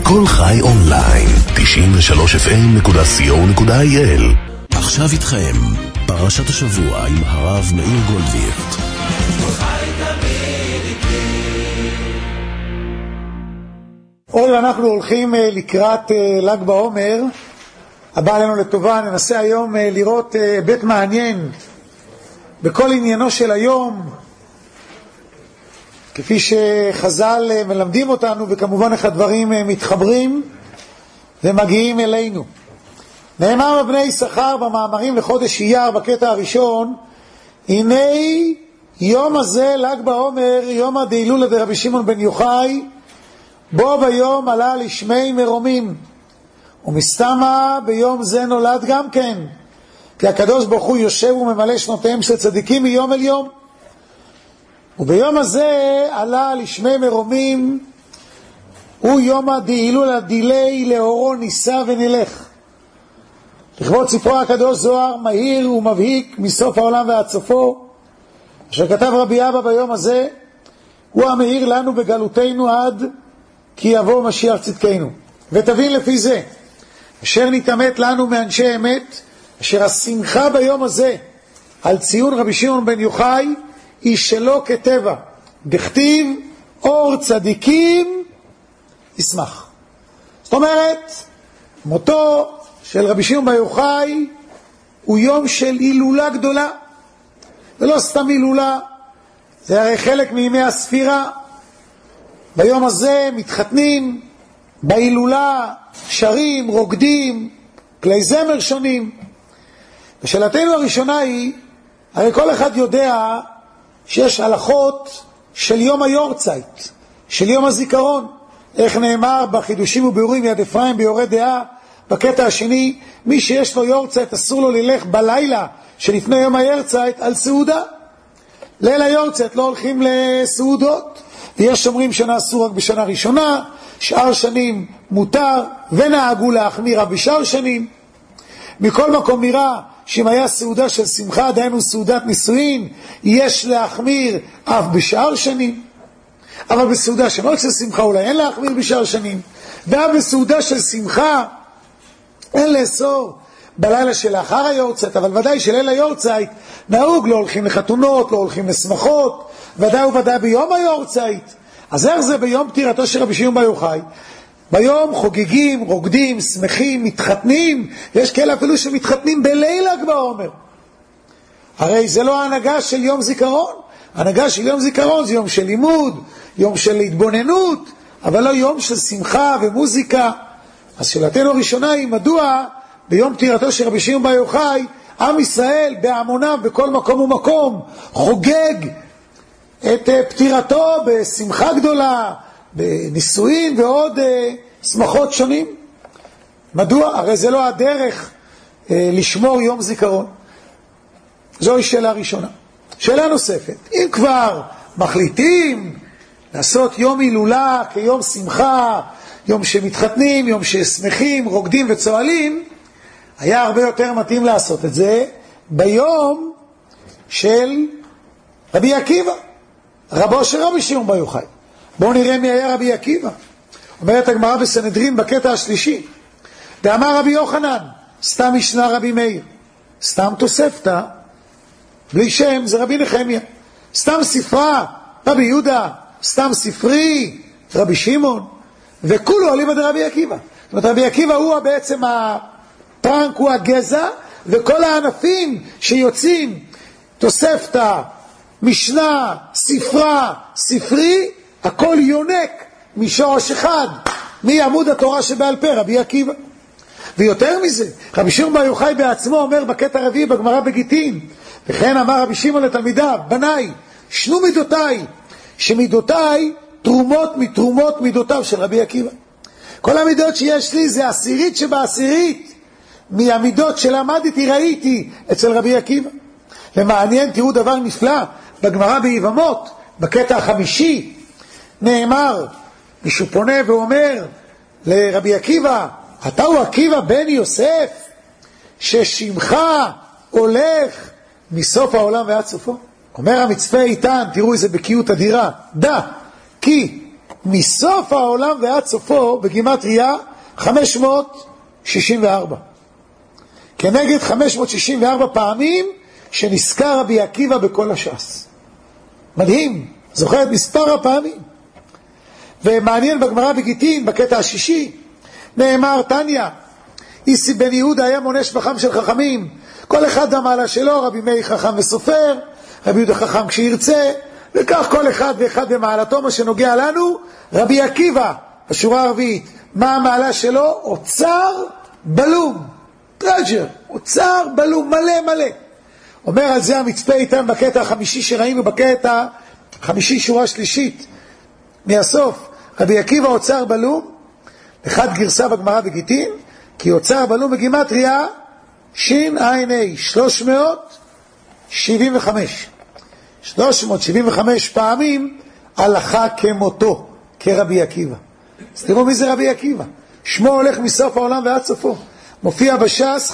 כל חי אונליין, 93fm.co.il. עכשיו איתכם, פרשת השבוע עם הרב מאיר גולדווירט. עוד אנחנו הולכים לקראת ל"ג בעומר, הבא עלינו לטובה. ננסה היום לראות בית מעניין בכל עניינו של היום, כפי שחז"ל מלמדים אותנו, וכמובן איך הדברים מתחברים ומגיעים אלינו. נאמר בבני יששכר במאמרים לחודש אייר בקטע הראשון, הנה יום הזה ל"ג בעומר, יום הדהילולה דרבי שמעון בן יוחאי, בו ביום עלה לשמי מרומים, ומסתמה ביום זה נולד גם כן, כי הקדוש ברוך הוא יושב וממלא שנותיהם של צדיקים מיום אל יום. וביום הזה עלה לשמי מרומים, הוא יום הדהילולה דילי לאורו ניסה ונלך. לכבוד ספרו הקדוש זוהר מהיר ומבהיק מסוף העולם ועד סופו, אשר כתב רבי אבא ביום הזה, הוא המאיר לנו בגלותנו עד כי יבוא משיח צדקנו. ותבין לפי זה, אשר נתאמת לנו מאנשי אמת, אשר השמחה ביום הזה על ציון רבי שמעון בן יוחאי היא שלו כטבע, דכתיב אור צדיקים ישמח. זאת אומרת, מותו של רבי שמעון בן יוחאי הוא יום של הילולה גדולה, ולא סתם הילולה, זה הרי חלק מימי הספירה. ביום הזה מתחתנים, בהילולה שרים, רוקדים, כלי זמר שונים. ושאלתנו הראשונה היא, הרי כל אחד יודע שיש הלכות של יום היורצייט, של יום הזיכרון. איך נאמר בחידושים וביאורים יד אפרים ביורה דעה, בקטע השני, מי שיש לו יורצייט אסור לו ללך בלילה שלפני יום היורצייט על סעודה. ליל היורצייט לא הולכים לסעודות, ויש אומרים שנעשו רק בשנה ראשונה, שאר שנים מותר, ונהגו להחמיר בשאר שנים. מכל מקום נראה שאם היה סעודה של שמחה, דהיינו סעודת נישואין, יש להחמיר אף בשאר שנים. אבל בסעודה שלא של שמחה אולי אין להחמיר בשאר שנים, ואף בסעודה של שמחה אין לאסור בלילה שלאחר היורצייט, אבל ודאי שליל היורצייט נהוג, לא הולכים לחתונות, לא הולכים לשמחות, ודאי וודאי ביום היורצייט. אז איך זה ביום פטירתו של רבי שמעון בן יוחאי? ביום חוגגים, רוקדים, שמחים, מתחתנים, יש כאלה אפילו שמתחתנים בליל ל"ג בעומר. הרי זה לא ההנהגה של יום זיכרון. ההנהגה של יום זיכרון זה יום של לימוד, יום של התבוננות, אבל לא יום של שמחה ומוזיקה. אז שאלתנו הראשונה היא, מדוע ביום פטירתו של רבי שמעון בן יוחאי עם ישראל בהמוניו בכל מקום ומקום חוגג את פטירתו בשמחה גדולה, בנישואין ועוד שמחות שונים? מדוע? הרי זה לא הדרך לשמור יום זיכרון. זוהי שאלה ראשונה. שאלה נוספת, אם כבר מחליטים לעשות יום הילולה כיום שמחה, יום שמתחתנים, יום ששמחים, רוקדים וצועלים, היה הרבה יותר מתאים לעשות את זה ביום של רבי עקיבא, רבו של רבי שמעון בן יוחאי. בואו נראה מי היה רבי עקיבא. אומרת הגמרא בסנהדרין בקטע השלישי, ואמר רבי יוחנן, סתם משנה רבי מאיר, סתם תוספתא, בלי שם זה רבי נחמיה, סתם ספרה רבי יהודה, סתם ספרי רבי שמעון, וכולו אליבא דרבי עקיבא. זאת אומרת, רבי עקיבא הוא בעצם הפרנק, הוא הגזע, וכל הענפים שיוצאים, תוספתא, משנה, ספרה, ספרי, הכל יונק משורש אחד, מעמוד התורה שבעל פה, רבי עקיבא. ויותר מזה, רבי שמעון בן יוחאי בעצמו אומר בקטע הרביעי בגמרא בגיטין, וכן אמר רבי שמעון לתלמידיו, בניי, שנו מידותיי, שמידותיי תרומות מתרומות מידותיו של רבי עקיבא. כל המידות שיש לי זה עשירית שבעשירית מהמידות שלמדתי, ראיתי אצל רבי עקיבא. ומעניין, תראו דבר נפלא, בגמרא ביבמות, בקטע החמישי, נאמר, מישהו פונה ואומר לרבי עקיבא, אתה הוא עקיבא בן יוסף, ששמך הולך מסוף העולם ועד סופו? אומר המצפה איתן, תראו איזה בקיאות אדירה, דע כי מסוף העולם ועד סופו בגימטריה 564. כנגד 564 פעמים שנזכר רבי עקיבא בכל הש"ס. מדהים, זוכר את מספר הפעמים. ומעניין בגמרא בגיטין, בקטע השישי, נאמר תניא, איסי בן יהודה היה מונה שבחם של חכמים, כל אחד המעלה שלו, רבי מאיר חכם וסופר, רבי יהודה חכם כשירצה, וכך כל אחד ואחד במעלתו. מה שנוגע לנו, רבי עקיבא, בשורה הרביעית, מה המעלה שלו? אוצר בלום, טרג'ר, אוצר בלום, מלא מלא. אומר על זה המצפה איתן בקטע החמישי שראינו, בקטע החמישי שורה שלישית מהסוף, רבי עקיבא אוצר בלום, אחד גרסה בגמרא בגיטין, כי אוצר בלום בגימטריה ש"ע 375. 375 פעמים הלכה כמותו, כרבי עקיבא. אז תראו מי זה רבי עקיבא. שמו הולך מסוף העולם ועד סופו. מופיע בש"ס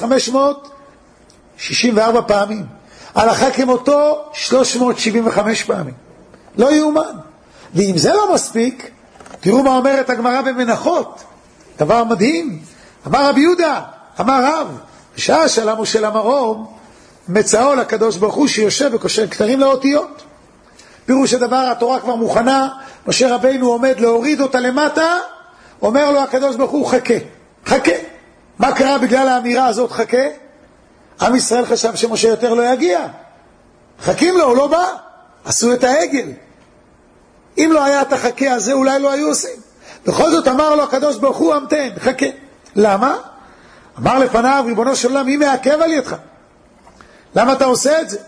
564 פעמים. הלכה כמותו 375 פעמים. לא יאומן. ואם זה לא מספיק, תראו מה אומרת הגמרא במנחות. דבר מדהים. אמר רבי יהודה, אמר רב, בשעה שלם ושל המרום, מצאו לקדוש ברוך הוא שיושב וקושר כתרים לאותיות. פירוש הדבר, התורה כבר מוכנה, משה רבינו עומד להוריד אותה למטה, אומר לו הקדוש ברוך הוא חכה, חכה. מה קרה בגלל האמירה הזאת חכה? עם ישראל חשב שמשה יותר לא יגיע, חכים לו, הוא לא בא, עשו את העגל. אם לא היה את החכה הזה אולי לא היו עושים. בכל זאת אמר לו הקדוש ברוך הוא המתן, חכה. למה? אמר לפניו ריבונו של עולם, מי מעכב על ידך? למה אתה עושה את זה?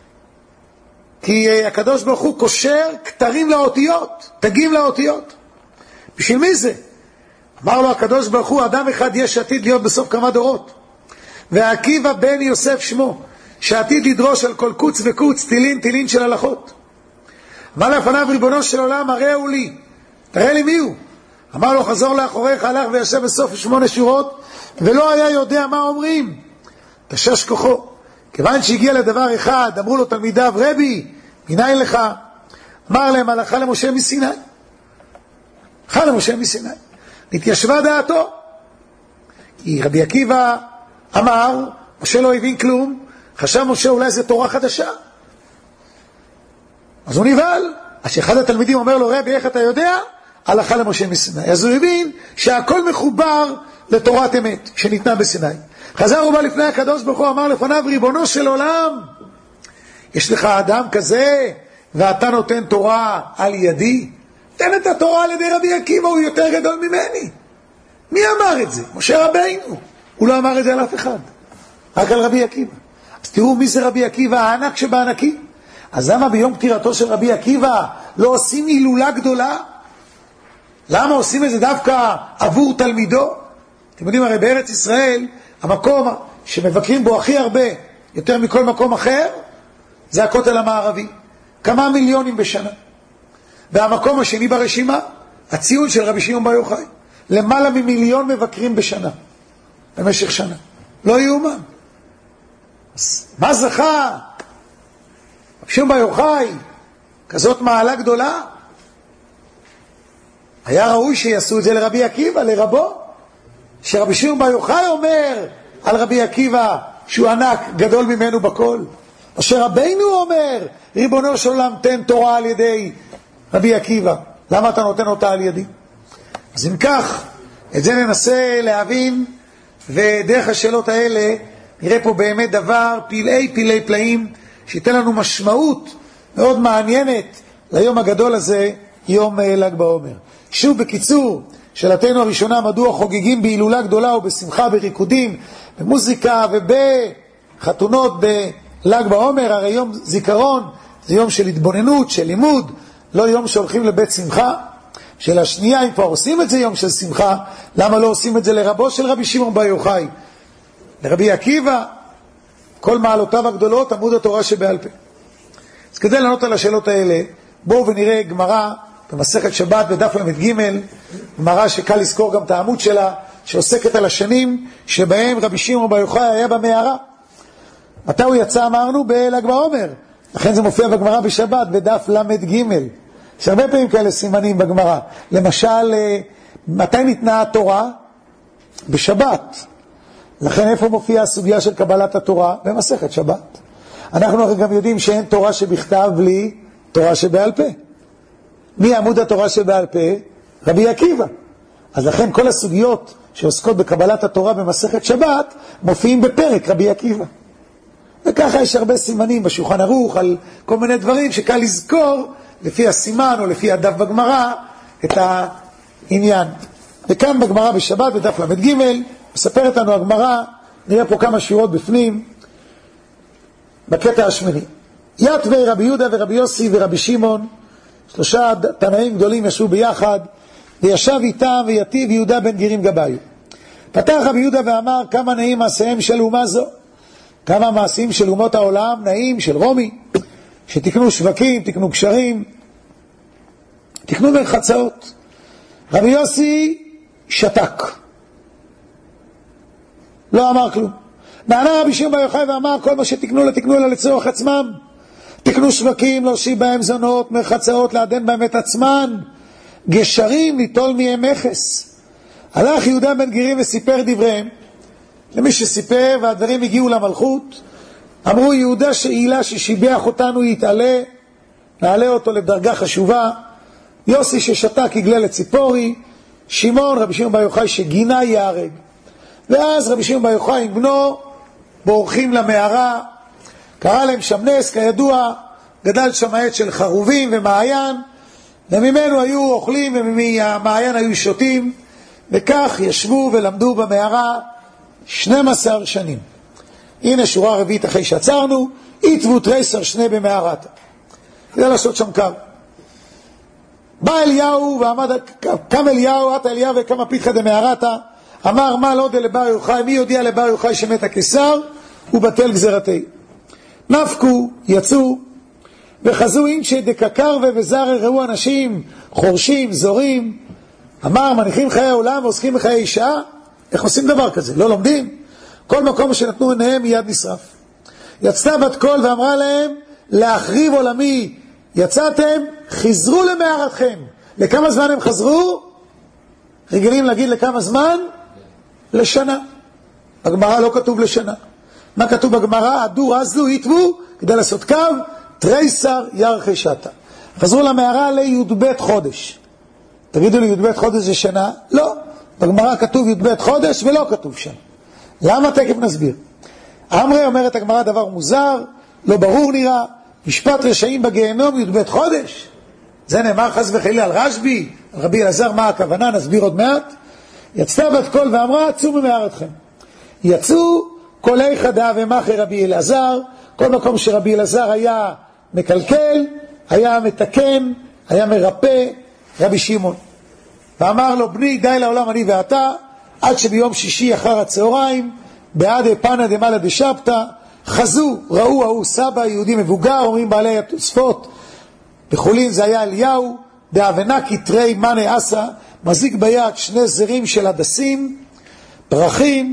כי הקדוש ברוך הוא קושר כתרים לאותיות, תגים לאותיות. בשביל מי זה? אמר לו הקדוש ברוך הוא, אדם אחד יש עתיד להיות בסוף כמה דורות, ועקיבא בן יוסף שמו, שעתיד לדרוש על כל קוץ וקוץ תילין תילין של הלכות. אמר לפניו ריבונו של עולם, הראו לי, תראה לי מי הוא. אמר לו, חזור לאחוריך, הלך וישב בסוף 8 שורות, ולא היה יודע מה אומרים. תשש כוחו. כיוון שהגיע לדבר אחד, אמרו לו תלמידיו, רבי, מניין לך? אמר להם, הלכה למשה מסיני. הלכה למשה מסיני. נתיישבה דעתו. כי רבי עקיבא אמר, משה לא הבין כלום, חשב משה אולי זה תורה חדשה. אז הוא נבהל. אז שאחד התלמידים אומר לו, רבי, איך אתה יודע? הלכה למשה מסיני. אז הוא הבין שהכל מחובר לתורת אמת שניתנה בסיני. חזר ובא לפני הקדוש ברוך הוא, אמר לפניו, ריבונו של עולם, יש לך אדם כזה ואתה נותן תורה על ידי? תן את התורה על ידי רבי עקיבא, הוא יותר גדול ממני. מי אמר את זה? משה רבינו. הוא לא אמר את זה על אף אחד, רק על רבי עקיבא. אז תראו מי זה רבי עקיבא, הענק שבענקים. אז למה ביום פטירתו של רבי עקיבא לא עושים הילולה גדולה? למה עושים את זה דווקא עבור תלמידו? אתם יודעים, הרי בארץ ישראל, המקום שמבקרים בו הכי הרבה, יותר מכל מקום אחר, זה הכותל המערבי. כמה מיליונים בשנה. והמקום השני ברשימה, הציון של רבי שמעון בר יוחאי. למעלה ממיליון מבקרים בשנה. במשך שנה. לא יאומן. אז מה זכה? רבי שמעון בר יוחאי, כזאת מעלה גדולה. היה ראוי שיעשו את זה לרבי עקיבא, לרבו. שרבי שמעון בר יוחאי אומר על רבי עקיבא שהוא ענק, גדול ממנו בכל. אשר רבינו אומר, ריבונו של עולם, תן תורה על ידי רבי עקיבא. למה אתה נותן אותה על ידי? אז אם כך, את זה ננסה להבין, ודרך השאלות האלה נראה פה באמת דבר פלאי פלאים, שייתן לנו משמעות מאוד מעניינת ליום הגדול הזה, יום ל"ג בעומר. שוב בקיצור, שאלתנו הראשונה, מדוע חוגגים בהילולה גדולה ובשמחה, בריקודים, במוזיקה ובחתונות בל"ג בעומר? הרי יום זיכרון זה יום של התבוננות, של לימוד, לא יום שהולכים לבית שמחה. שאלה שנייה, אם כבר עושים את זה יום של שמחה, למה לא עושים את זה לרבו של רבי שמעון בר יוחאי? לרבי עקיבא, כל מעלותיו הגדולות, עמוד התורה שבעל פה. אז כדי לענות על השאלות האלה, בואו ונראה גמרא במסכת שבת בדף ל"ג, גמרא שקל לזכור גם את העמוד שלה, שעוסקת על השנים שבהם רבי שמעון בר יוחאי היה במערה. מתי הוא יצא? אמרנו בל"ג בעומר, לכן זה מופיע בגמרא בשבת בדף ל"ג. יש הרבה פעמים כאלה סימנים בגמרא. למשל, מתי ניתנה התורה? בשבת. לכן איפה מופיעה הסוגיה של קבלת התורה? במסכת שבת. אנחנו הרי גם יודעים שאין תורה שבכתב בלי תורה שבעל פה. מי עמוד התורה שבעל פה? רבי עקיבא. אז לכן כל הסוגיות שעוסקות בקבלת התורה במסכת שבת מופיעים בפרק רבי עקיבא. וככה יש הרבה סימנים בשולחן ערוך על כל מיני דברים שקל לזכור לפי הסימן או לפי הדף בגמרא את העניין. וכאן בגמרא בשבת בדף למד ג' מספרת לנו הגמרא, נראה פה כמה שורות בפנים בקטע השמיני. יתבי רבי יהודה ורבי יוסי ורבי שמעון, שלושה תנאים גדולים ישבו ביחד, וישב איתם ויתיב יהודה בן גרים גבאי. פתח רבי יהודה ואמר, כמה נעים מעשיהם של אומה זו, כמה מעשים של אומות העולם, נעים של רומי, שתקנו שווקים, תקנו קשרים, תקנו מרחצאות. רבי יוסי שתק, לא אמר כלום. נענה רבי שמעון בר יוחאי ואמר, כל מה שתקנו לתקנו אלא לצורך עצמם, תקנו שווקים, להושיב בהם זונות, מרחצאות, לעדן בהם את עצמן, גשרים, ליטול מהם מכס. הלך יהודה בן גרים וסיפר דבריהם למי שסיפר, והדברים הגיעו למלכות. אמרו, יהודה שאילה ששיבח אותנו יתעלה, נעלה אותו לדרגה חשובה. יוסי ששתק יגלה לציפורי, שמעון, רבי שמעון בר יוחאי שגינה יהרג. ואז רבי שמעון בר יוחאי עם בנו בורחים למערה, קרא להם שם נס, כידוע גדל שם עץ של חרובים ומעיין, וממנו היו אוכלים ומהמעיין היו שותים, וכך ישבו ולמדו במערה 12 שנים. הנה שורה רביעית אחרי שעצרנו, יתבו תריסר שני במערת, כדי לעשות שם קו. בא אליהו ועמד, קם אליהו, עתה אליהו וקם פיתחא דמערתא, אמר, מה לא דלבר יוחאי, מי יודיע לבר יוחאי שמת הקיסר ובטל גזרתי. נפקו, יצאו וחזו אינשי דקקר ובזר, ראו אנשים חורשים, זורים. אמר, מניחים חיי העולם ועוסקים בחיי אישה, איך עושים דבר כזה? לא לומדים? כל מקום שנתנו עיניהם מיד נשרף. יצאה בת קול ואמרה להם, להחריב עולמי יצאתם, חזרו למערתכם. לכמה זמן הם חזרו? רגילים להגיד לכמה זמן? לשנה. בגמרא לא כתוב לשנה. מה כתוב בגמרא? עדו רזו יתבו, כדי לעשות קו, תריסר ירחי שתה. חזרו למערה לי"ב חודש. תגידו לי, י"ב חודש זה שנה? לא. בגמרא כתוב י"ב חודש ולא כתוב שנה. למה? תכף נסביר. אמרי אומרת הגמרא דבר מוזר, לא ברור נראה, משפט רשעים בגיהנום י"ב חודש. זה נאמר חס וחלילה על רשב"י, על רבי אלעזר, מה הכוונה? נסביר עוד מעט. יצאה בת קול ואמרה, צאו ממערתכם. יצאו קולי חדה ומחי רבי אלעזר, כל מקום שרבי אלעזר היה מקלקל, היה מתקן, היה מרפא, רבי שמעון. ואמר לו, בני, די לעולם אני ואתה, עד שביום שישי אחר הצהריים, בעד פנא דמלא דשבתא, חזו, ראו ההוא סבא, יהודי מבוגר, אומרים בעלי התוספות, בחולין זה היה אליהו, דאבנה כתרי מנה עשה, מזיק ביד שני זרים של הדסים, פרחים,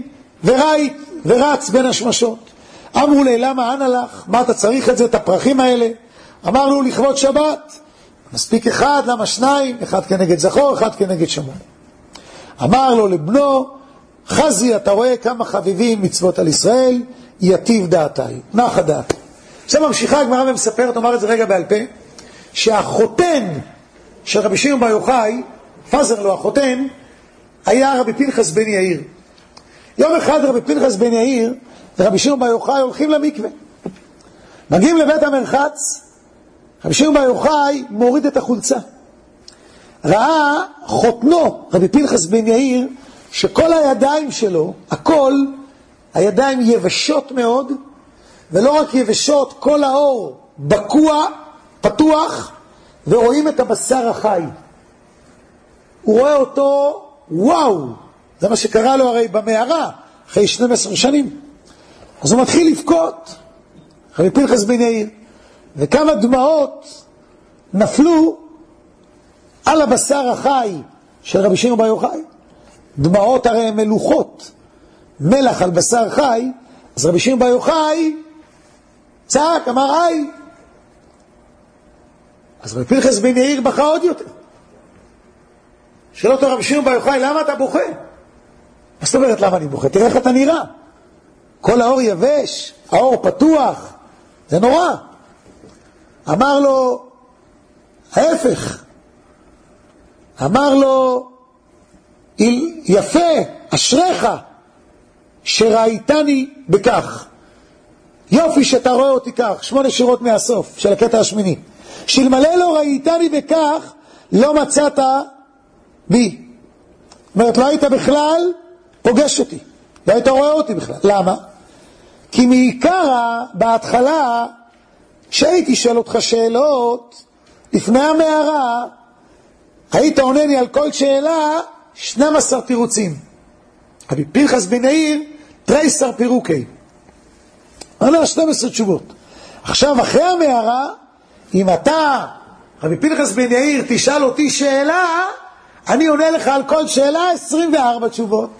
ורץ בין השמשות. אמרו לי, למה ענה לך? מה אתה צריך את זה, את הפרחים האלה? אמרנו, לכבוד שבת. מספיק אחד, למה שניים? אחד כנגד זכור, אחד כנגד שמור. אמר לו לבנו, חזי, אתה רואה כמה חביבים מצוות על ישראל, יטיב דעתיי, נחה דעת. עכשיו ממשיכה הגמרא ומספרת, אומר את זה רגע בעל פה, שהחותן של רבי שמעון בר יוחאי, פזר לו החותן, היה רבי פנחס בן יאיר. יום אחד רבי פנחס בן יאיר ורבי שמעון בר יוחאי הולכים למקווה. מגיעים לבית המרחץ, רבי שמעון בר יוחאי מוריד את החולצה. ראה חותנו, רבי פנחס בן יאיר, שכל הידיים שלו, הכל, הידיים יבשות מאוד, ולא רק יבשות, כל האור בקוע, פתוח, ורואים את הבשר החי. הוא רואה אותו, וואו, זה מה שקרה לו הרי במערה, אחרי 12 שנים. אז הוא מתחיל לבכות, רבי פנחס בן יאיר, וכמה דמעות נפלו על הבשר החי של רבי שמעון בר יוחאי. דמעות הרי מלוכות, מלח על בשר חי, אז רבי שמעון בר יוחאי צעק, אמר, אז רבי פנחס בן יאיר בכה עוד יותר. שאל אותו רבי שמעון בר יוחאי, למה אתה בוכה? מה זאת אומרת למה אני בוכה? תראה איך אתה נראה. כל האור יבש, האור פתוח, זה נורא. אמר לו, ההפך. אמר לו, יפה, אשריך, שראיתני בכך. יופי שאתה רואה אותי כך, 8 שורות מהסוף של הקטע השמיני. שאלמלא לא ראיתני בכך, לא מצאת בי. זאת אומרת, לא היית בכלל פוגש אותי, לא היית רואה אותי בכלל. למה? כי מעיקר בהתחלה, שהייתי שואל אותך שאלות, לפני המערה, היית עונני על כל שאלה 12 תירוצים. רבי פנחס בן יאיר, 13 פירוקי. ענה 12 תשובות. עכשיו, אחרי המערה, אם אתה, רבי פנחס בן יאיר, תשאל אותי שאלה, אני עונה לך על כל שאלה 24 תשובות.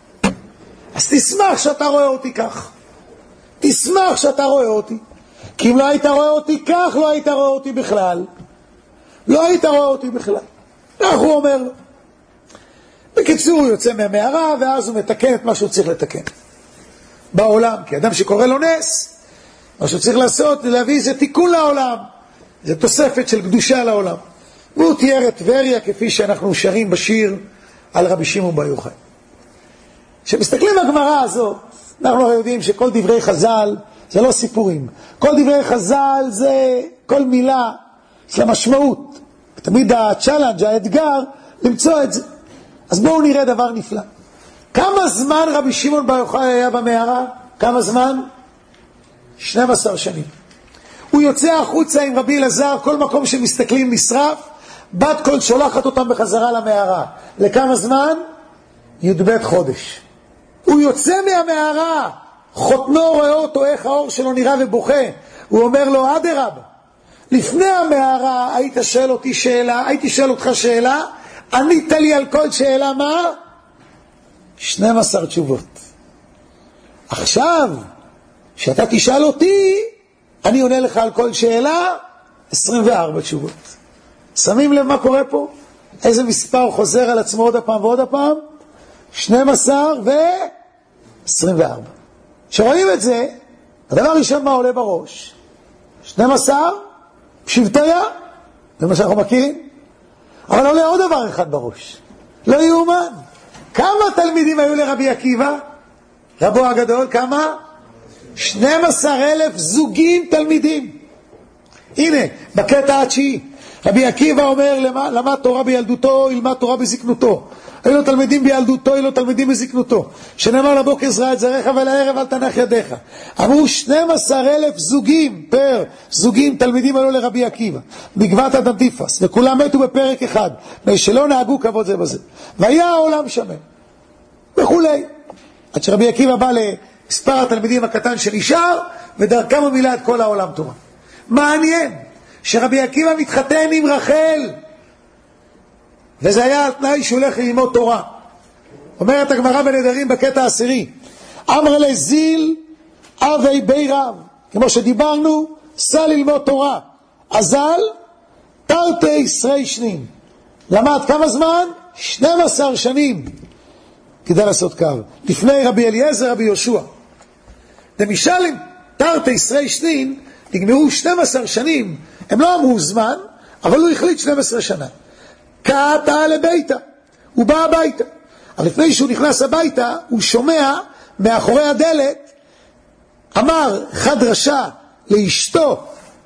אז תשמח שאתה רואה אותי כך. תשמח שאתה רואה אותי. כי אם לא היית רואה אותי כך, לא היית רואה אותי בכלל. לא היית רואה אותי בכלל. כך הוא אומר לו. בקיצור, הוא יוצא מהמערה, ואז הוא מתקן את מה שהוא צריך לתקן. בעולם, כי אדם שקורא לו נס, מה שהוא צריך לעשות, להביא איזה תיקון לעולם. זה תוספת של קדושה לעולם. והוא תיאר את טבריה כפי שאנחנו שרים בשיר על רבי שמעון בר יוחאי. כשמסתכלים בגמרא הזאת, אנחנו יודעים שכל דברי חז"ל זה לא סיפורים. כל דברי חז"ל זה כל מילה של המשמעות. תמיד הצ'אלנג', האתגר, למצוא את זה. אז בואו נראה דבר נפלא. כמה זמן רבי שמעון בר יוחאי היה במערה? כמה זמן? 12 שנים. הוא יוצא החוצה עם רבי אלעזר, כל מקום שמסתכלים נשרף, בת קול שולחת אותם בחזרה למערה. לכמה זמן? י"ב חודש. הוא יוצא מהמערה, חותנו רואה אותו איך האור שלו נראה ובוכה. הוא אומר לו, אדרבה, לפני המערה היית שואל אותי שאלה, הייתי שואל אותך שאלה, ענית לי על כל שאלה מה? 12 תשובות. עכשיו, שאתה תשאל אותי, אני עונה לך על כל שאלה 24 תשובות. שמים לב מה קורה פה? איזה מספר חוזר על עצמו עוד הפעם ועוד הפעם? 12 ו-24. שרואים את זה, הדבר הראשון מה עולה בראש? 12 שבטיה, זה מה שאנחנו מכירים. אבל עולה עוד דבר אחד בראש. לא יאומן. כמה תלמידים היו לרבי עקיבא? רבו הגדול, כמה? 12,000 זוגים תלמידים. הנה, בקטע התשיעי, רבי עקיבא אומר, למד תורה בילדותו, ילמד תורה בזקנותו. היו לו תלמידים בילדותו, היו לו תלמידים בזקנותו. שנאמר לבוקר זרע את זרעך ולערב אל תנח ידיך. אמרו 12,000 זוגים, פר זוגים תלמידים היו לרבי עקיבא. בגבעת הדנטיפס, וכולם מתו בפרק אחד, ושלא נהגו כבוד זה בזה. והיה העולם שמן. וכולי. עד שרבי עקיבא בא למספר התלמידים הקטן שנשאר, ודרכם הוא מילא את כל העולם תורה. מעניין שרבי עקיבא מתחתן עם רחל, וזה היה על תנאי שהוא הולך ללמוד תורה. אומרת הגמרא בנדרים בקטע העשירי, אמר לזיל אבי בי רב, כמו שדיברנו, סע ללמוד תורה. אזל תרתי שרי שנים. למד כמה זמן? 12 שנים כדי לעשות קו. לפני רבי אליעזר, רבי יהושע. דמשלים תרתי שרי שנים, נגמרו 12 שנים. הם לא אמרו זמן, אבל הוא החליט 12 שנה. קעתה לביתה, הוא בא הביתה. אבל לפני שהוא נכנס הביתה, הוא שומע מאחורי הדלת, אמר חד רשע לאשתו,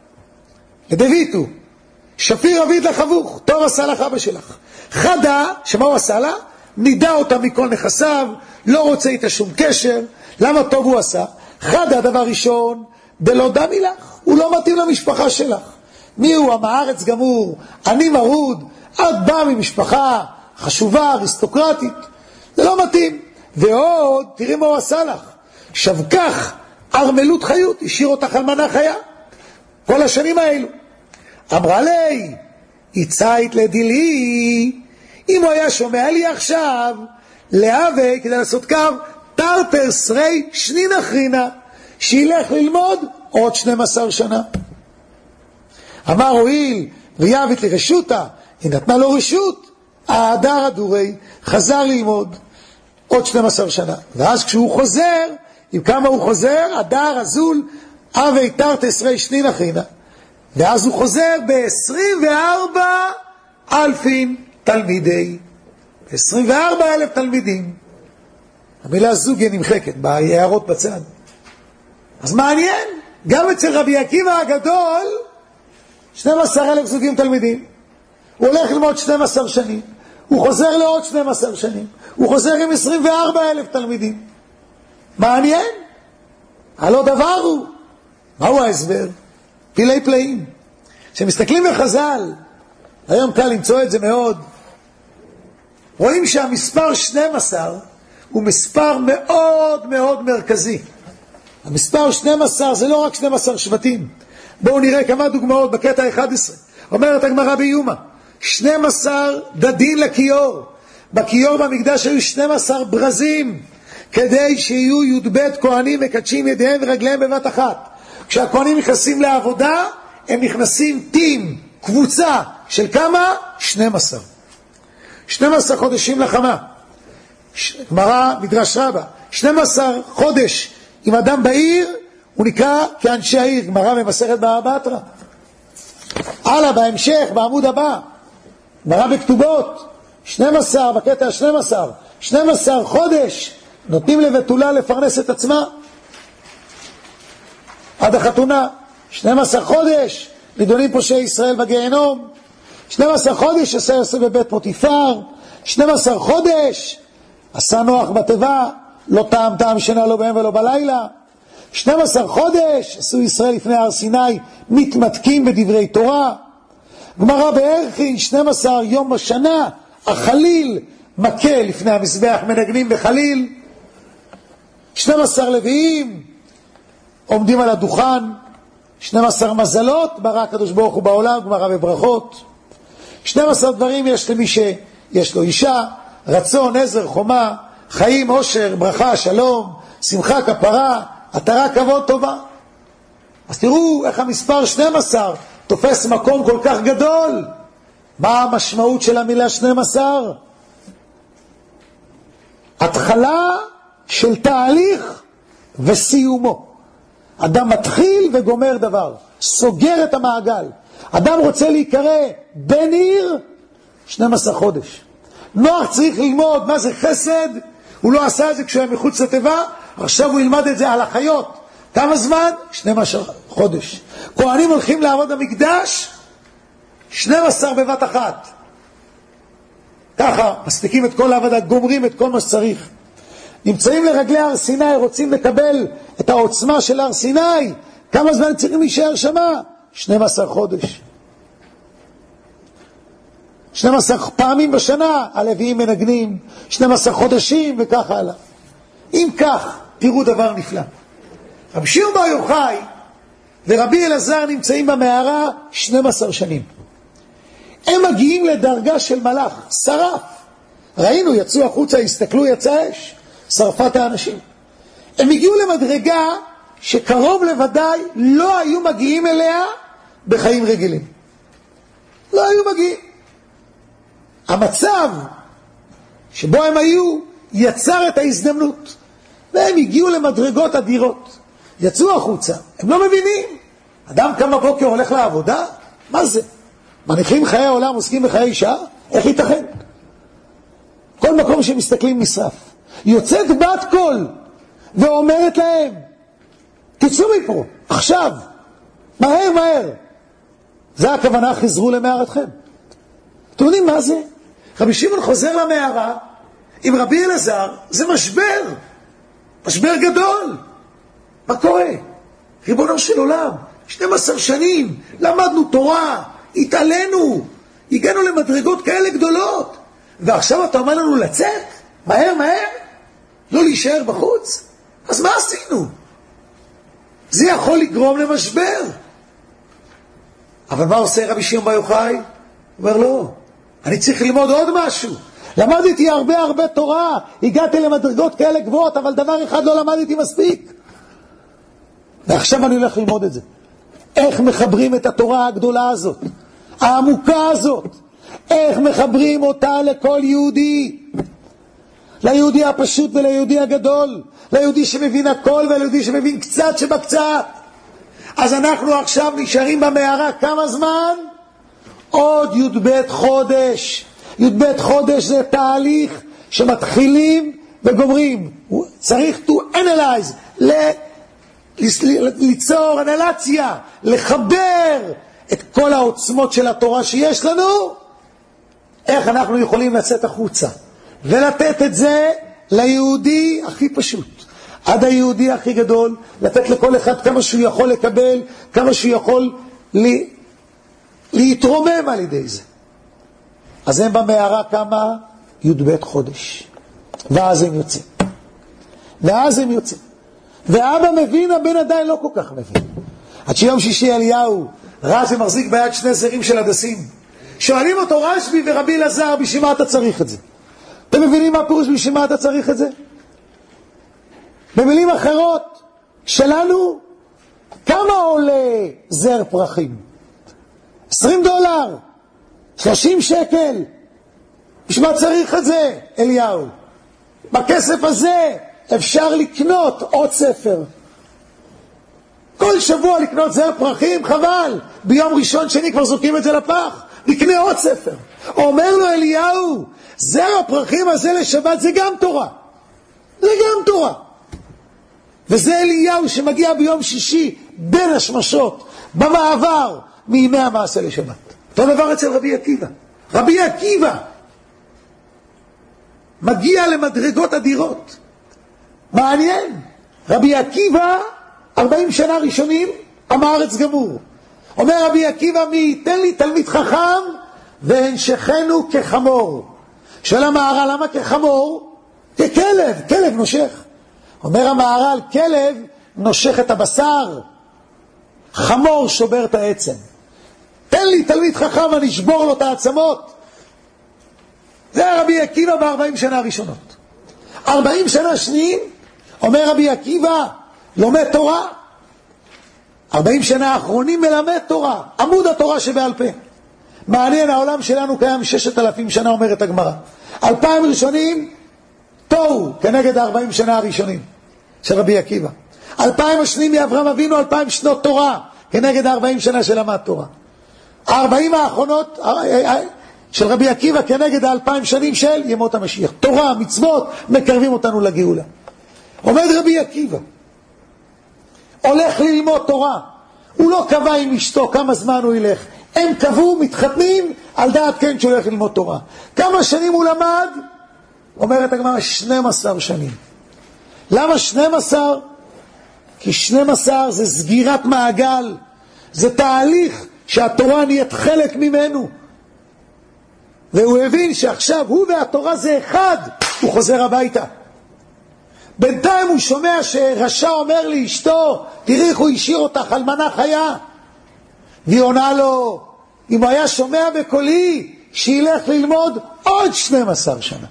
לדביתו, שפיר אביד לחבוך, טוב עשה לך אבא שלך. חדה, שמה הוא עשה לה? נידע אותה מכל נכסיו, לא רוצה איתה שום קשר. למה טוב הוא עשה? חדה, דבר ראשון, דלא דמי לך, הוא לא מתאים למשפחה שלך. מי הוא? עם הארץ גמור, אני מרוד, את באה ממשפחה חשובה, אריסטוקרטית, זה לא מתאים. ועוד, תראי מה הוא עשה לך, שבקך ארמלות חיות, השאיר אותך אלמנה חיה כל השנים האלו. אמרה לי, יצאית לדילי, אם הוא היה שומע לי עכשיו, להווה, כדי לעשות קו, תרתר שרי שנין אחרינה, שילך ללמוד עוד 12 שנה. אמר הואיל ויעבית לרשותה, היא נתנה לו רשות, האדר הדורי חזר ללמוד עוד 12 שנה. ואז כשהוא חוזר, עם כמה הוא חוזר? הדר הזול, אבי תרתס שנין אחינה. ואז הוא חוזר ב-24,000 תלמידי. 24,000 תלמידים. המילה זוגיה נמחקת, בהערות בצד. אז מעניין, גם אצל רבי עקיבא הגדול, 12,000 זוגים תלמידים. הוא הולך ללמוד 12 שנים. הוא חוזר לעוד 12 שנים. הוא חוזר עם 24,000 תלמידים. מעניין. הלא דבר הוא. מהו ההסבר? פילי פלאים. כשמסתכלים בחז"ל, היום קל למצוא את זה מאוד, רואים שהמספר 12 הוא מספר מאוד מאוד מרכזי. המספר 12 זה לא רק 12 שבטים. בואו נראה כמה דוגמאות בקטע 11. אומרת הגמרא ביומא, 12 דדין לכיור. בכיור במקדש היו 12 ברזים, כדי שיהיו י"ב כהנים מקדשים ידיהם ורגליהם בבת אחת. כשהכהנים נכנסים לעבודה, הם נכנסים טים, קבוצה של כמה? 12. 12 חודשים לחמה. גמרא מדרש רבה. 12 חודש עם אדם בעיר, הוא נקרא כאנשי העיר. גמרא במסכת בבא בתרא. הלאה, בהמשך, בעמוד הבא. גמרא בכתובות. 12, בקטע 12. 12 חודש נותנים לבתולה לפרנס את עצמה. עד החתונה. 12 חודש נידונים פושעי ישראל בגיהנום. 12 חודש עשה יוסף בבית פוטיפר. 12 חודש עשה נוח בתיבה, לא טעם טעם שינה לא בהם ולא בלילה. 12 חודש עשו ישראל לפני הר סיני מתמתקים בדברי תורה. גמרא בערכין, 12 יום בשנה החליל מכה לפני המזבח, מנגנים בחליל. 12 לוויים עומדים על הדוכן. 12 מזלות ברא הקדוש ברוך הוא בעולם. גמרא בברכות. 12 דברים יש למי שיש לו: אישה, רצון, עזר, חומה, חיים, עושר, ברכה, שלום, שמחה, כפרה, עטרה, כבוד, טובה. אז תראו איך המספר 12 תופס מקום כל כך גדול. מה המשמעות של המילה 12? התחלה של תהליך וסיומו. אדם מתחיל וגומר דבר, סוגר את המעגל. אדם רוצה להיקרא בן עיר, 12 חודש. נוח צריך ללמוד מה זה חסד, הוא לא עשה את זה כשהוא היה מחוץ לתיבה, עכשיו הוא ילמד את זה על החיות. כמה זמן? 12 חודש. כהנים הולכים לעבוד המקדש, 12 בבת אחת. ככה, מספיקים את כל העבודה, גומרים את כל מה שצריך. נמצאים לרגלי הר סיני, רוצים לקבל את העוצמה של הר סיני. כמה זמן צריכים להישאר שמה? 12 חודש. 12 פעמים בשנה הלוויים מנגנים, 12 חודשים וכך הלאה. אם כך, תראו דבר נפלא. רבי שמעון בר יוחאי ורבי אלעזר נמצאים במערה 12 שנים. הם מגיעים לדרגה של מלאך, שרף. ראינו, יצאו החוצה, הסתכלו, יצא אש, שרפה את האנשים. הם הגיעו למדרגה שקרוב לוודאי לא היו מגיעים אליה בחיים רגילים. לא היו מגיעים. המצב שבו הם היו יצר את ההזדמנות, והם הגיעו למדרגות אדירות. יצאו החוצה, הם לא מבינים. אדם קם בבוקר הולך לעבודה? מה זה? מניחים חיי העולם, עוסקים בחיי אישה? איך ייתכן? כל מקום שמסתכלים נשרף. יוצאת בת קול ואומרת להם, תצאו מפה, עכשיו, מהר מהר. זה הכוונה, חזרו למערתכם. אתם יודעים מה זה? רבי שמעון חוזר למערה עם רבי אלעזר, זה משבר, משבר גדול. מה קורה? ריבונו של עולם, 12 שנים, למדנו תורה, התעלינו, הגענו למדרגות כאלה גדולות, ועכשיו אתה אומר לנו לצאת? מהר מהר? לא להישאר בחוץ? אז מה עשינו? זה יכול לגרום למשבר. אבל מה עושה רבי שמעון בר יוחאי? הוא אומר לא, אני צריך ללמוד עוד משהו. למדתי הרבה תורה, הגעתי למדרגות כאלה גבוהות, אבל דבר אחד לא למדתי מספיק. ועכשיו אני הולך ללמוד את זה. איך מחברים את התורה הגדולה הזאת? העמוקה הזאת, איך מחברים אותה לכל יהודי, ליהודי הפשוט וליהודי הגדול, ליהודי שמבין הכל וליהודי שמבין קצת שבקצת. אז אנחנו עכשיו נשארים במערה כמה זמן? עוד י"ב חודש. י"ב חודש זה תהליך שמתחילים וגומרים. צריך to analyze, ליצור אנלציה, לחבר את כל העוצמות של התורה שיש לנו, איך אנחנו יכולים לצאת החוצה ולתת את זה ליהודי הכי פשוט עד היהודי הכי גדול, לתת לכל אחד כמה שהוא יכול לקבל, כמה שהוא יכול להתרומם על ידי זה. אז הם במערה כמה? י"ב חודש. ואז הם יוצאים. ואבא מבין, הבן עדיין לא כל כך מבין. עד שיום שישי אליהו ראה שמחזיק ביד 2 זרים של הדסים. שואלים אותו רשב"י ורבי אלעזר, בשביל מה אתה צריך את זה? אתם מבינים מה פירוש בשביל מה אתה צריך את זה? במילים אחרות שלנו, כמה עולה זר פרחים? $20, 30 שקל. בשביל מה צריך את זה, אליהו? בכסף הזה אפשר לקנות עוד ספר. כל שבוע לקנות זר פרחים, חבל. ביום ראשון שני כבר זוקים את זה לפח, נקנה עוד ספר. אומר לו אליהו, זר הפרחים הזה לשבת זה גם תורה. זה גם תורה. וזה אליהו שמגיע ביום שישי בין השמשות, במעבר מימי המעשה לשבת. אותו דבר אצל רבי עקיבא. רבי עקיבא מגיע למדרגות אדירות. מעניין, רבי עקיבא 40 שנה ראשונים עם הארץ גמור. אומר רבי עקיבא, מי ייתן לי תלמיד חכם והנשכנו כחמור. שואל המהר"ל, למה כחמור? ככלב, כלב נושך. אומר המהר"ל, כלב נושך את הבשר, חמור שובר את העצם. תן לי תלמיד חכם ואני אשבור לו את העצמות. זה רבי עקיבא ב-40 שנה הראשונות. 40 שנה שניים, אומר רבי עקיבא, לומד תורה. 40 שנה האחרונים מלמד תורה, עמוד התורה שבעל פה. מעניין, העולם שלנו קיים 6,000 שנה, אומרת הגמרא. 2,000 ראשונים, תוהו, כנגד 40 שנה הראשונים של רבי עקיבא. 2,000 השניים מאברהם אבינו, 2,000 שנות תורה, כנגד 40 שנה של למד תורה. 40 האחרונות של רבי עקיבא כנגד 2,000 שנים של ימות המשיח. תורה, מצוות, מקרבים אותנו לגאולה. עומד רבי עקיבא, הולך ללמוד תורה. הוא לא קבע עם אשתו כמה זמן הוא ילך. הם קבעו, מתחתנים על דעת כן שהוא הולך ללמוד תורה. כמה שנים הוא למד? אומרת הגמרא 12 שנים. למה 12? כי 12 זה סגירת מעגל. זה תהליך שהתורה נהיית חלק ממנו. והוא הבין שעכשיו הוא והתורה זה אחד. הוא חוזר הביתה. בינתיים הוא שומע שרשע אומר לאשתו, תראי איך הוא השאיר אותך אלמנה חיה. והיא עונה לו, אם הוא היה שומע בקולי, שילך ללמוד עוד 12 שנה.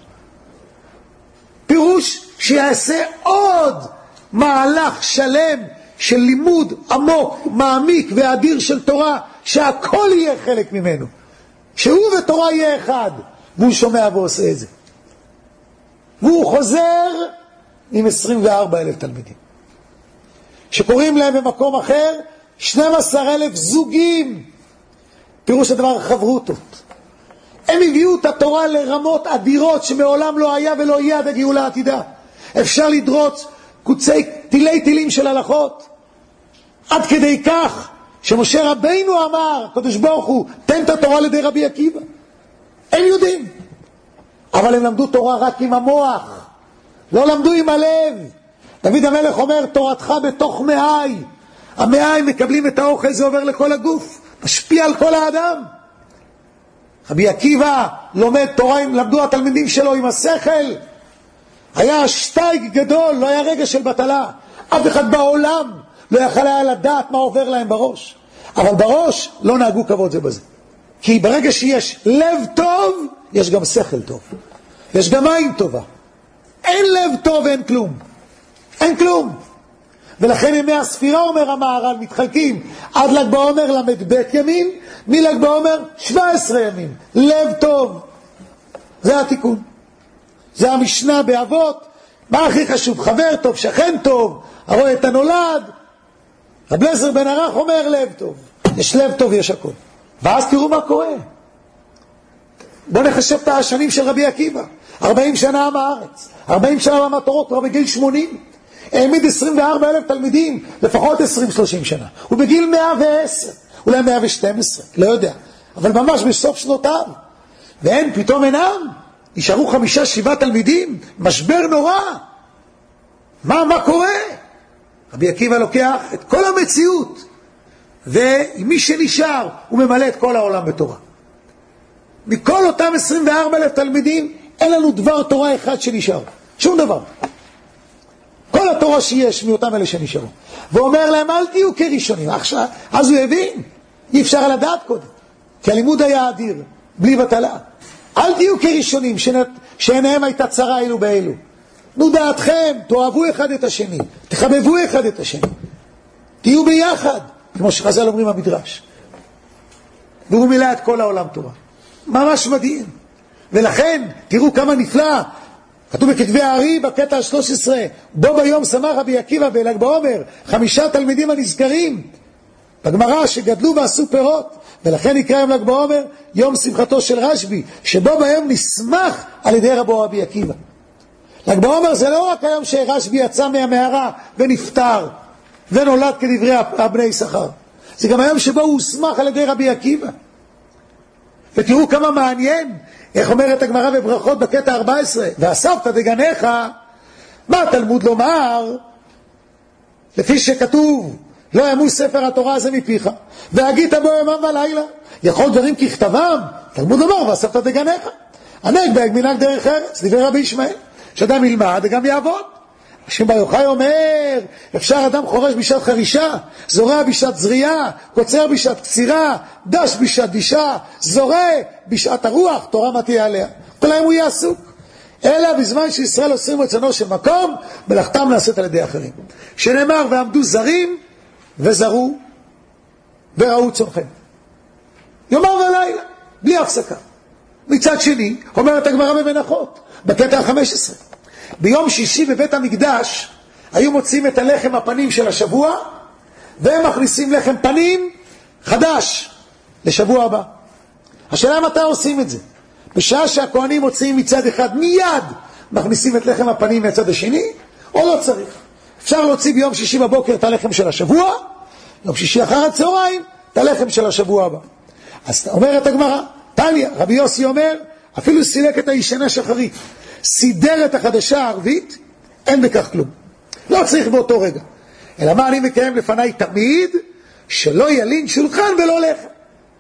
פירוש שיעשה עוד מהלך שלם של לימוד עמוק, מעמיק ואדיר של תורה, שהכל יהיה חלק ממנו. שהוא ותורה יהיה אחד. והוא שומע ועושה את זה. והוא חוזר עם 24,000 תלמידים. שקוראים להם במקום אחר 12,000 זוגים. פירוש הדבר חברותות. הם הביאו את התורה לרמות אדירות שמעולם לא היה ולא יהיה עד הגאולה העתידה. אפשר לדרוץ קוצי תילי תילים של הלכות. עד כדי כך שמשה רבינו אמר, הקדוש ברוך הוא, תן את התורה לידי רבי עקיבא. הם יודעים. אבל הם למדו תורה רק עם המוח. לא למדו עם הלב. דוד המלך אומר, תורתך בתוך מעי. המעיים מקבלים את האוכל, זה עובר לכל הגוף. משפיע על כל האדם. רבי עקיבא לומד תורה, למדו התלמידים שלו עם השכל. היה שטייג גדול, לא היה רגע של בטלה. אף אחד בעולם לא יכל היה לדעת מה עובר להם בראש. אבל בראש לא נהגו כבוד זה בזה. כי ברגע שיש לב טוב, יש גם שכל טוב. יש גם עין טובה. אין לב טוב, אין כלום. אין כלום. ולכן ימי הספירה, אומר המהר"ל, מתחלקים עד ל"ג בעומר ל"ב ימים, מל"ג בעומר 17 ימים. לב טוב, זה התיקון. זה המשנה באבות. מה הכי חשוב? חבר טוב, שכן טוב, הרואה את הנולד. רב אליעזר בן ערך אומר לב טוב. יש לב טוב, יש הכל. ואז תראו מה קורה. בואו נחשב את השנים של רבי עקיבא. 40 שנה עם הארץ, 40 שנה עם התורות, כבר בגיל 80. העמיד 24,000 תלמידים, לפחות 20-30 שנה. הוא בגיל 110, אולי 112, לא יודע. אבל ממש בסוף שנותיו. ואין, פתאום אינם. נשארו 5-7 תלמידים, משבר נורא. מה קורה? רבי עקיבא לוקח את כל המציאות, ומי שנשאר, הוא ממלא את כל העולם בתורה. מכל אותם 24,000 תלמידים, אין לנו דבר תורה אחד שנשאר. שום דבר. כל התורה שיש מאותם אלה שנשארו. ואומר להם, אל תהיו כראשונים. עכשיו, אז הוא הבין. אי אפשר לדעת קודם. כי הלימוד היה אדיר, בלי בטלה. אל תהיו כראשונים, שעיניהם הייתה צרה אלו באלו. תנו דעתכם, תאהבו אחד את השני. תחבבו אחד את השני. תהיו ביחד, כמו שחז"ל אומרים במדרש. והוא מילא את כל העולם תורה. ממש מדהים. ולכן, תראו כמה נפלא. כתוב בכתבי הארי, בקטע 13, בו ביום שמח רבי עקיבא בל"ג בעומר, 5 תלמידים הנזכרים, בגמרא שגדלו ועשו פירות, ולכן נקרא יום ל"ג בעומר יום שמחתו של רשב"י, שבו ביום נשמח על ידי רבי עקיבא. ל"ג בעומר זה לא רק היום שרשב"י יצא מהמערה ונפטר, ונולד כדברי הבני יששכר. זה גם היום שבו הוא הוסמך על ידי רבי עקיבא. ותראו כמה מעניין, איך אומרת הגמרא בברכות בקטע 14, ואספת דגניך, מה תלמוד לומר? לפי שכתוב, לא ימוש ספר התורה הזה מפיך, והגית בו יומם ולילה. יכול דברים ככתבם, תלמוד לומר, ואספת דגניך. הנהג בהג מנהג דרך ארץ, דברי רבי ישמעאל, שאדם ילמד וגם יעבוד. השם בר יוחאי אומר, אפשר אדם חורש בשעת חרישה, זורע בשעת זריעה, קוצר בשעת קצירה, דש בשעת דישה, זורע בשעת הרוח, תורה מה תהיה עליה. כל היום הוא יהיה עסוק. אלא בזמן שישראל עושים רצונו של מקום, מלאכתם נעשית על ידי אחרים. שנאמר, ועמדו זרים וזרו וראו צורכם. יומם ולילה, בלי הפסקה. מצד שני, אומרת הגמרא במנחות, בקטע 15. ביום שישי בבית המקדש היו מוצאים את הלחם הפנים של השבוע, והם מכניסים לחם פנים חדש לשבוע הבא. השאלה מתי עושים את זה? בשעה שהכהנים מוצאים מצד אחד, מיד מכניסים את לחם הפנים מהצד השני, או לא צריך? אפשר להוציא ביום שישי בבוקר את הלחם של השבוע, יום שישי אחר הצהריים את הלחם של השבוע הבא. אז אומרת הגמרא, תניא, רבי יוסי אומר, אפילו סילק את הישנה שחרית, סידר את החדשה הערבית, אין בכך כלום. לא צריך באותו רגע. אלא מה אני מקיים לפניי תמיד, שלא ילין שולחן ולא לחם.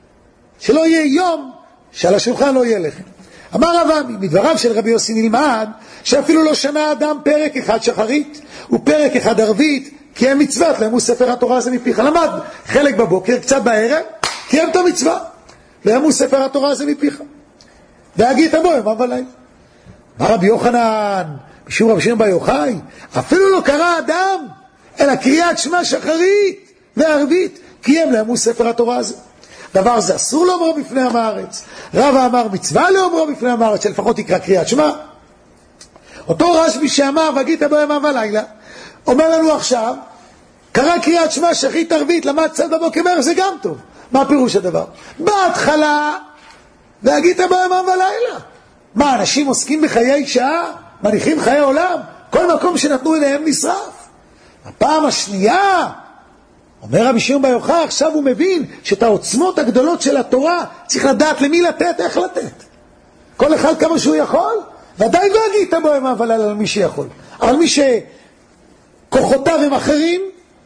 שלא יהיה יום שעל השולחן לא יהיה לחם. אמר רב עמי, מדבריו של רבי יוסי נלמד, שאפילו לא שנה אדם פרק אחד שחרית, ופרק אחד ערבית, כי הם מצוות, להם הוא ספר התורה הזה מפיך. למד חלק בבוקר, קצת בערב, כי הם את המצווה. להם הוא ספר התורה הזה מפיך. והגית בו יומם ולילה. מה רבי יוחנן, בשיעור רבי שמעון בר יוחאי, אפילו לא קרא אדם, אלא קריאת שמע שחרית וערבית, קיים להם הוא ספר התורה הזה. דבר זה אסור לאומרו בפני עם הארץ. רבא אמר מצווה לאומרו בפני עם הארץ, שלפחות יקרא קריאת שמע. אותו רשב"י שאמר, והגית בו יומם ולילה, אומר לנו עכשיו, קרא קריאת שמע שחרית ערבית, למד צד בבוקר בערב, זה גם טוב. מה פירוש הדבר? בהתחלה, והגית בו יומם ולילה. מה, אנשים עוסקים בחיי שעה? מניחים חיי עולם? כל מקום שנתנו אליהם נשרף. הפעם השנייה, אומר רבי שמעון בר יוחאי, עכשיו הוא מבין שאת העוצמות הגדולות של התורה צריך לדעת למי לתת, איך לתת. כל אחד כמה שהוא יכול, ודאי והגית בו יומם ולילה על מי שיכול. אבל מי שכוחותיו הם אחרים,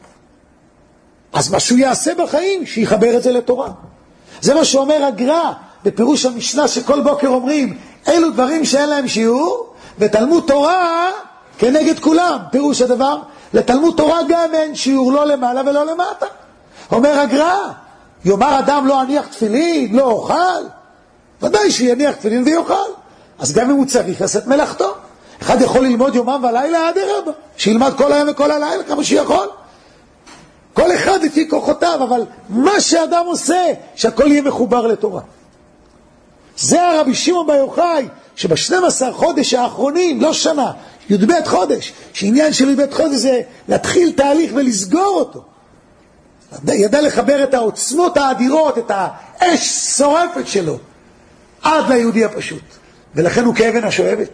אז מה שהוא יעשה בחיים, שיחבר את זה לתורה. זה מה שאומר הגר"א בפירוש המשנה שכל בוקר אומרים, אלו דברים שאין להם שיעור, ותלמוד תורה כנגד כולם. פירוש הדבר, לתלמוד תורה גם אין שיעור, לא למעלה ולא למטה. אומר הגר"א, יאמר אדם לא אניח תפילין, לא אוכל, ודאי שיניח תפילין ויאכל. אז גם אם הוא צריך לעשות מלאכתו. אחד יכול ללמוד יומם ולילה עד הרבה, שילמד כל היום וכל הלילה כמה שיכול. כל אחד לפי כוחותיו, אבל מה שאדם עושה, שהכל יהיה מחובר לתורה. זה הרבי שמעון בר יוחאי, שב-12 חודש האחרונים, לא שנה, י"ב חודש, שעניין של י"ב חודש זה להתחיל תהליך ולסגור אותו. ידע לחבר את העוצמות האדירות, את האש שורפת שלו, עד ליהודי הפשוט. ולכן הוא כאבן השואבת.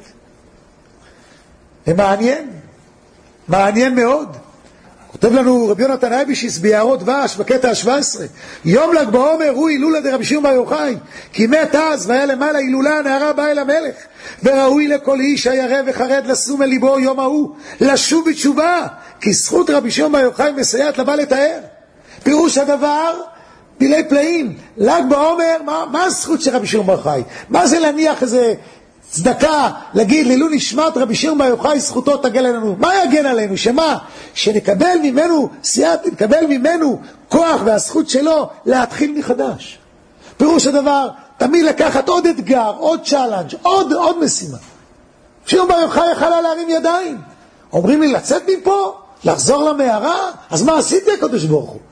ומעניין, מעניין מאוד. כותב לנו רבי יונתן אייבשיץ ביערות דבש בקטע ה-17, יום ל"ג בעומר הוא הילולה דרבי שמעון בר יוחאי, כי מת אז והיה למעלה הילולה, הנערה באה אל המלך, וראוי לכל איש הירא וחרד לשום אל ליבו יום ההוא לשוב בתשובה, כי זכות רבי שמעון בר יוחאי מסייעת לבא לתאר. פירוש הדבר פילי פלאים. ל"ג בעומר, מה הזכות של רבי שמעון בר יוחאי? מה זה להניח איזה צדקה, להגיד לעילוי נשמת רבי שמעון בר יוחאי זכותו תגן עלינו? מה יגן עלינו? שמה? שנקבל ממנו סייעת, נקבל ממנו כוח והזכות שלו להתחיל מחדש. פירוש הדבר תמיד לקחת עוד אתגר, עוד צ'אלנג', עוד משימה. שמעון בר יוחאי יכלה להרים ידיים. אומרים לי לצאת מפה, לחזור למערה, אז מה עשיתי הקדוש ברוך הוא?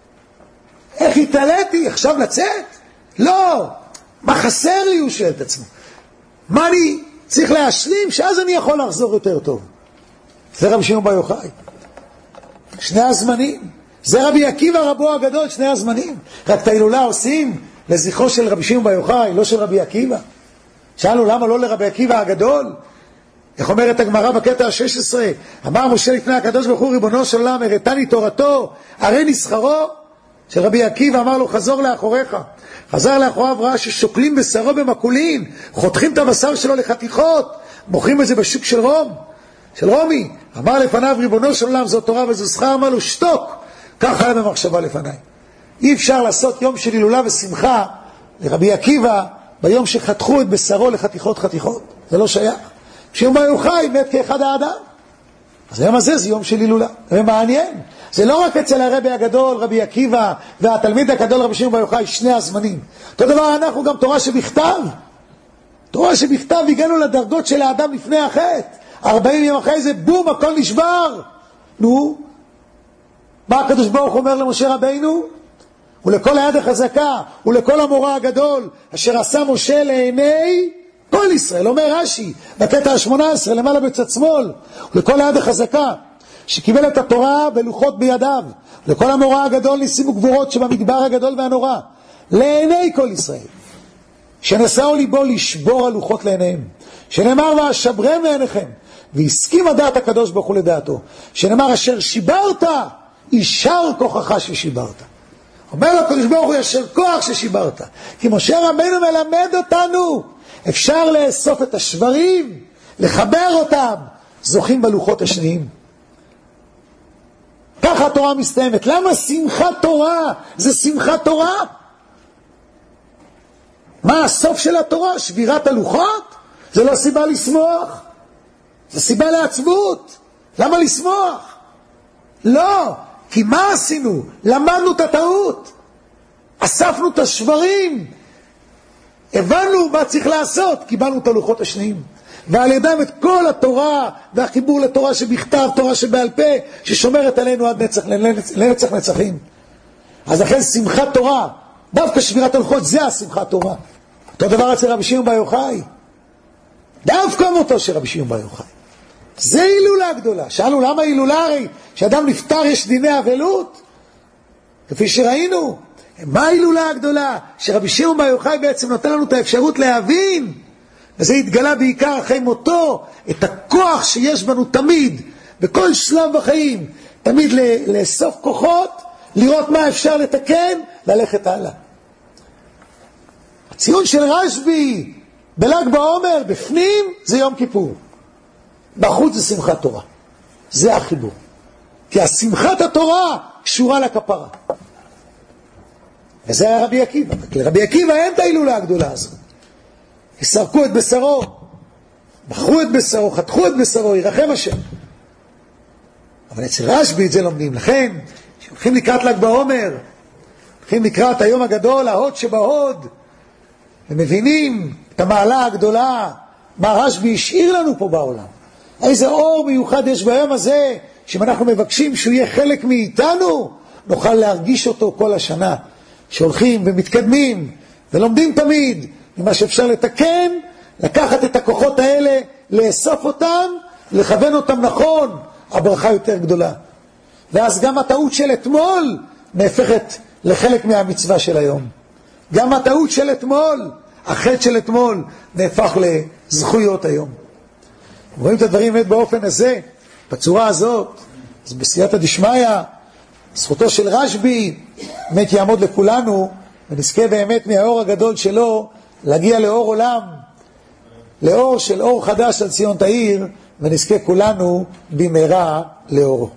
איך התעליתי עכשיו לצאת? לא. מה חסר לי? הוא שואל את עצמו. מה אני צריך להשלים שאז אני יכול לחזור יותר טוב? זה רבי שמעון בר יוחאי. שני הזמנים. זה רבי עקיבא רבו הגדול, שני הזמנים. רק את ההילולה עושים לזכרו של רבי שמעון בר יוחאי, לא של רבי עקיבא. שאלנו למה לא לרבי עקיבא הגדול? איך אומרת הגמרא בקטע ה-16? אמר משה לפני הקדוש ברוך הוא ריבונו של עולם, הראתני תורתו, הרי נסחרו. של רבי עקיבא אמר לו חזור לאחוריך. חזר לאחוריו, ראה ששוקלים בשרו במקולין, חותכים את הבשר שלו לחתיכות, מוכרים את זה בשוק של רומי. אמר לפניו ריבונו של עולם, זו תורה וזו שכר. אמר לו שתוק. כך היה במחשבה לפניי. אי אפשר לעשות יום של הילולה ושמחה לרבי עקיבא ביום שחתכו את בשרו לחתיכות. זה לא שייך. שמעון בר יוחאי מת כאחד האדם. אז היום הזה זה יום של הילולה. ומעניין, זה לא רק אצל הרבי הגדול רבי עקיבא והתלמיד הגדול רבי שמעון בר יוחאי, שני הזמנים. אותו דבר אנחנו גם תורה שבכתב. תורה שבכתב הגענו לדרגות של האדם לפני החטא. 40 יום אחרי זה בום, הכל נשבר. נו, מה הקדוש ברוך אומר למשה רבינו? ולכל היד החזקה ולכל המורה הגדול אשר עשה משה לעיני כל ישראל. אומר רש"י בקטע ה-18 למעלה בצד שמאל, ולכל היד החזקה שקיבל את התורה בלוחות בידיו, לכל המורה הגדול ניסים וגבורות שבמדבר הגדול והנורא, לעיני כל ישראל, שנשאו ליבו לשבור הלוחות לעיניהם, שנאמר ואשברם לעיניכם, והסכים הדעת הקדוש ברוך הוא לדעתו, שנאמר אשר שיברת יישר כוחך ששיברת. אומר לו הקדוש ברוך הוא ישר כוח ששיברת, כי משה רבינו מלמד אותנו אפשר לאסוף את השברים, לחבר אותם, זוכים בלוחות השניים. ככה התורה מסתיימת. למה שמחת תורה? זה שמחת תורה. מה הסוף של התורה? שבירת הלוחות? זה לא סיבה לשמוח, זה סיבה לעצבות. למה לשמוח? לא, כי מה עשינו? למדנו את הטעות, אספנו את השברים, הבנו מה צריך לעשות, קיבלנו את הלוחות השניים, ועל ידם את כל התורה והחיבור לתורה שבכתב, תורה שבעל פה, ששומרת עלינו עד לנצח נצחים. אז לכן שמחת תורה, דווקא שבירת הלוחות, זה השמחת תורה. אותו דבר אצל רבי שמעון בר יוחאי, דווקא מותו של רבי שמעון בר יוחאי. זה הילולה גדולה. שאלנו למה הילולה? הרי שאדם נפטר יש דיני אבלות, כפי שראינו. מה ההילולה הגדולה? שרבי שמעון בר יוחאי בעצם נותן לנו את האפשרות להבין, וזה התגלה בעיקר אחרי מותו, את הכוח שיש בנו תמיד, בכל שלב בחיים, תמיד לאסוף כוחות, לראות מה אפשר לתקן, ללכת הלאה. הציון של רשב"י בל"ג בעומר, בפנים זה יום כיפור, בחוץ זה שמחת תורה. זה החיבור, כי השמחת התורה קשורה לכפרה. וזה היה רבי עקיבא. לרבי עקיבא אין את ההילולה הגדולה הזאת. יסרקו את בשרו, בחרו את בשרו, חתכו את בשרו, ירחם השם. אבל אצל רשב"י את זה לומדים. לכן, כשהולכים לקראת ל"ג בעומר, הולכים לקראת היום הגדול, ההוד שבהוד, ומבינים את המעלה הגדולה, מה רשב"י השאיר לנו פה בעולם. איזה אור מיוחד יש ביום הזה, שאם אנחנו מבקשים שהוא יהיה חלק מאיתנו, נוכל להרגיש אותו כל השנה, שהולכים ומתקדמים ולומדים תמיד ממה שאפשר לתקן, לקחת את הכוחות האלה, לאסוף אותם, לכוון אותם נכון, הברכה יותר גדולה. ואז גם הטעות של אתמול נהפכת לחלק מהמצווה של היום. גם הטעות של אתמול, החטא של אתמול, נהפך לזכויות היום. רואים את הדברים באמת באופן הזה, בצורה הזאת. אז בסייעתא דשמיא, זכותו של רשב"י באמת יעמוד לכולנו, ונזכה באמת מהאור הגדול שלו להגיע לאור עולם, לאור של אור חדש על ציון תאיר, ונזכה כולנו במהרה לאורו.